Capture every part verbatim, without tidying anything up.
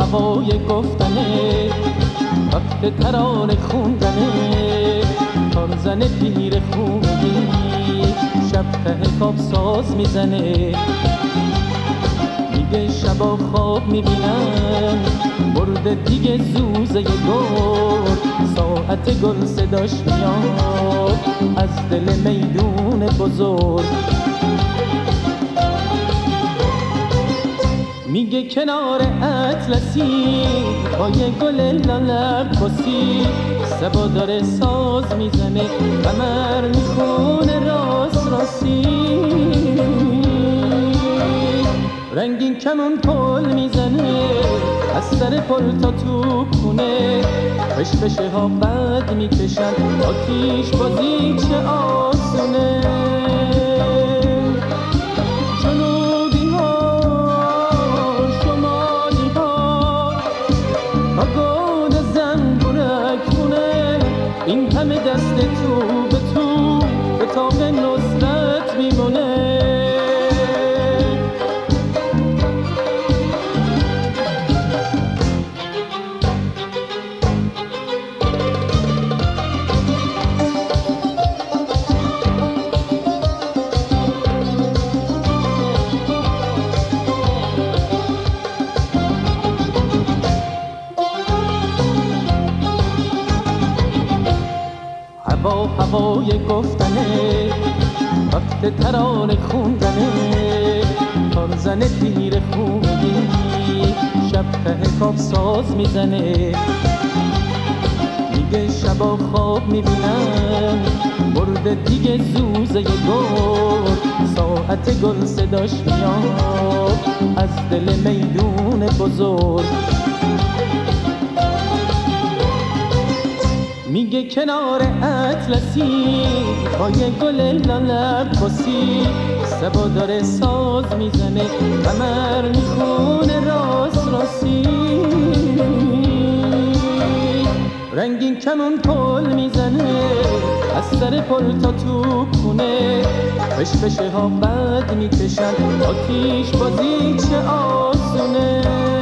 هوای گفتنه، وقت ترانه خوندنه، تارزن پیر خونگی شب ته خواب ساز میزنه. میگه شبا خواب میبینم برده دیگه زوزه گل، ساعت گل صداش میاد از دل میدون بزرگ. میگه کنار اطلسی با یه گل لالرکسی سبا داره ساز میزنه، قمر میخونه راست راستی، رنگین کمون پل میزنه از سر پل تا تو خونه، پشپشه ها بد میکشن آتیش بازی چه آسونه. جنوبی ها شمالی ها با گود زنبورک خونه، این همه دست تو به تو به تاق نصرت میمونه. هوا هوای گفتنه، وقت ترانه خوندنه، تارزن پیر خونگی شب ته خواب ساز میزنه. میگه شبا خواب میبینم برده دیگه زوزه گل، ساعت گل صداش میاد از دل میدون بزرگ. میگه کنار اطلسی با یه گل لالرکسی سبا داره ساز میزنه، قمر میخونه راست راستی، رنگین کمون پل میزنه از سر پل تا تو خونه، پشپشه ها بد میکشن آتیش بازی چه آسونه.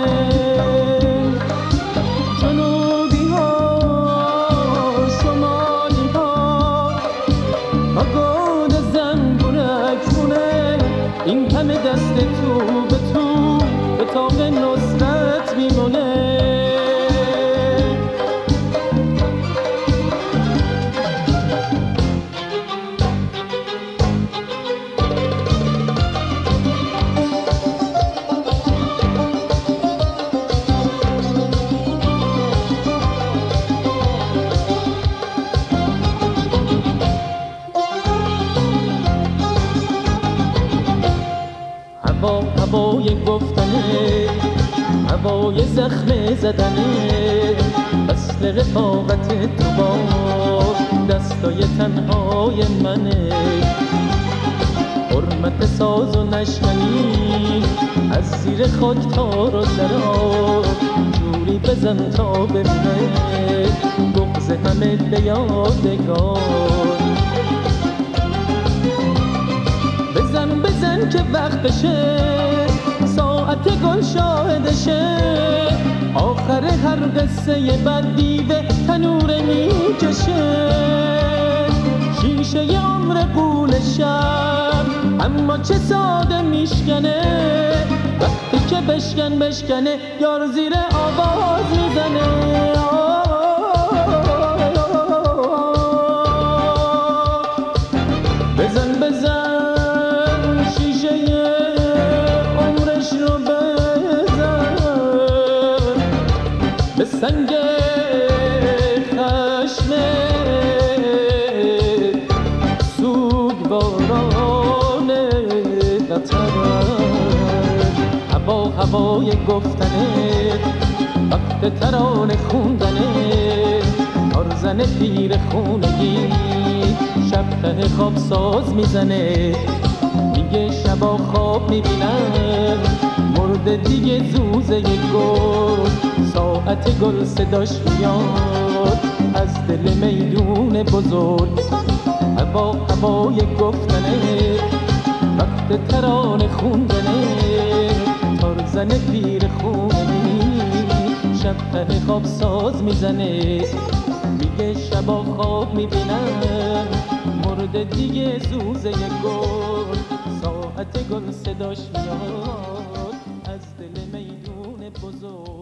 این همه دست تو به تو به تاق نصرت میمونه. هوا هوای گفتنه، هوای زخم زدنه، اصل رفاقت تو با دستای تنهای منه. حرمت ساز و نشکنی از زیر خاک تار و زرا، جوری بزن تا بمونه بغض همه به یادگار. بزن بزن که وقتشه، ساعت گل شاهدشه، آخر هر قصه بد دیده تنوره میکشه. شیشه عمر قول شب اما چه ساده میشکنه، وقتی که بشکن بشکنه یار زیر آواز میزنه. بزن بزن سنگ خشم سوگواران وطن. هوا هوای گفتنه، وقت ترانه خوندنه، تارزن پیر خونگی شب ته خواب ساز میزنه. میگه شبا خواب میبینم مرده دیگه زوزه گل، ساعت گل صداش میاد از دل میدون بزرگ. هوا هوای گفتنه، وقت ترانه خوندنه، تارزن پیر خونگی شب ته خواب ساز میزنه، میگه شبا خواب میبینم مرده دیگه زوزه گل، ساعت گل صداش میاد از دل میدون بزرگ.